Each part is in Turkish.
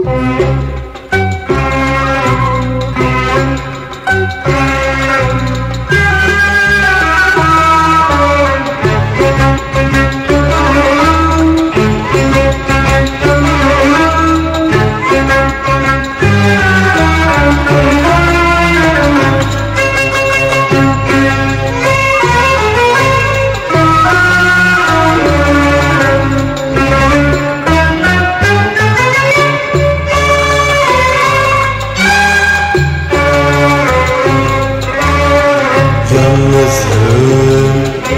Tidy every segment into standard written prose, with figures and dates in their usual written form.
Yalnızlığın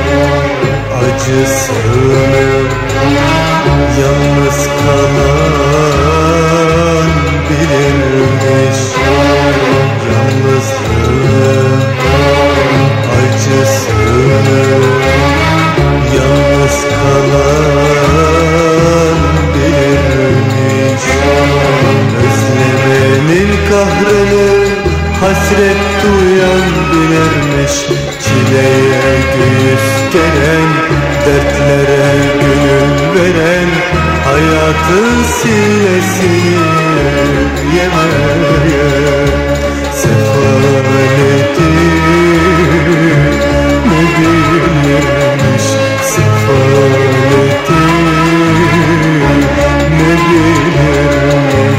acısını yalnız kalan bilirmiş. Yalnızlığın acısını yalnız kalan bilirmiş. Özlemenin kahrını hasret duyan bilirmiş. Çileye göğüs geren, dertlere gönül veren, hayatın sillesini yemeye sefaleti ne bilirmiş. Sefaleti ne bilirmiş.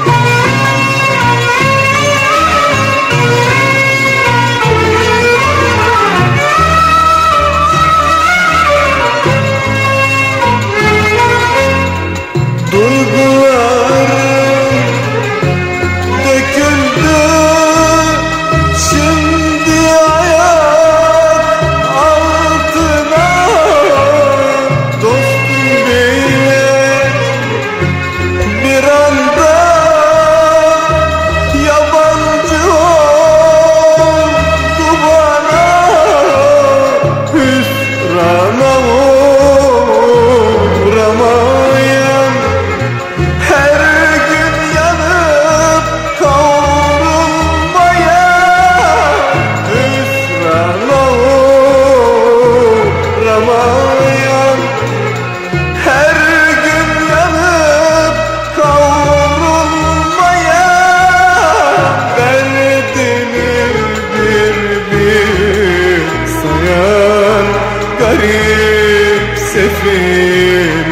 Sefil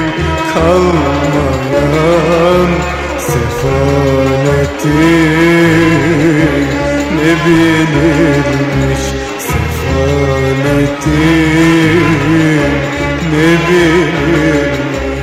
kalmayan sefaleti ne bilirmiş. Sefaleti ne bilirmiş.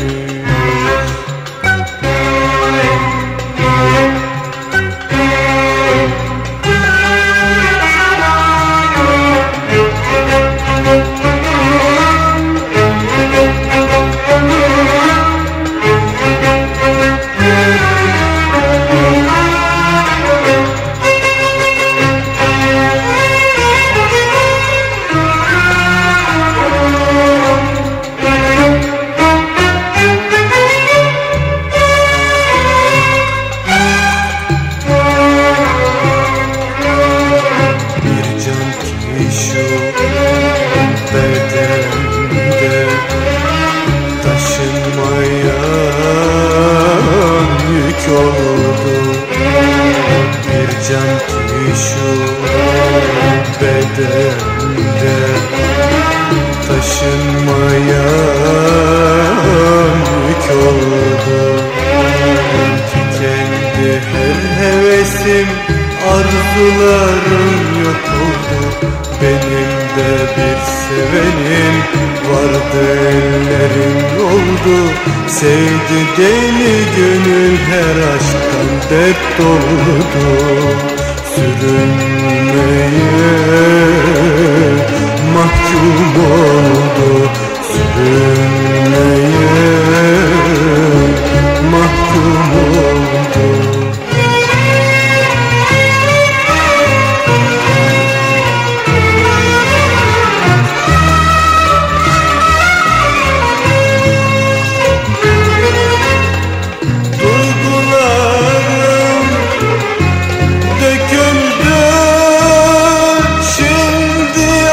Şu bedende taşınmayan yük oldu. Bir can ki şu bedende taşınmayan yük oldu. Tükendi her hevesim, arzularım yok oldu. Benim de bir sevenim vardı, ellerim oldu. Sevdi deli gönül her aşktan dert doldu. Sürünmeye mahkum oldu. Sürünmeye mahkum oldu.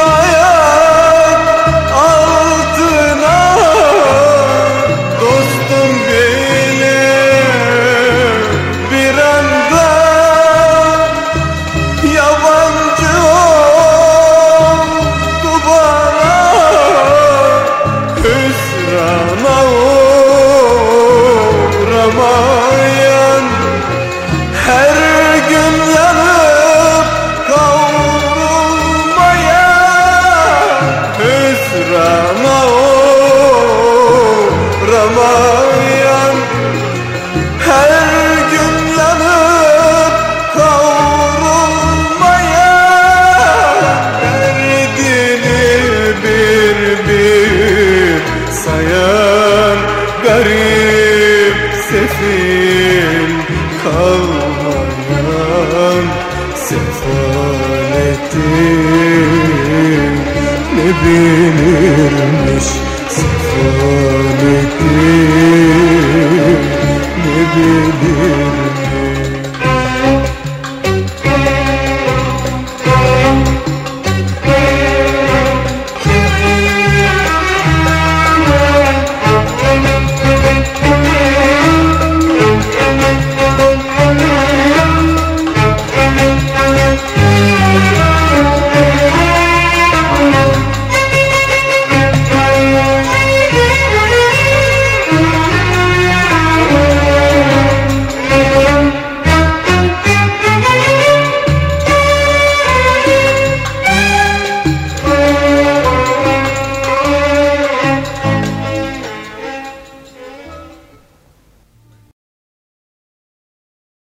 Dostum sefil kalmayan sefaletin ne bilirmiş sefaletin.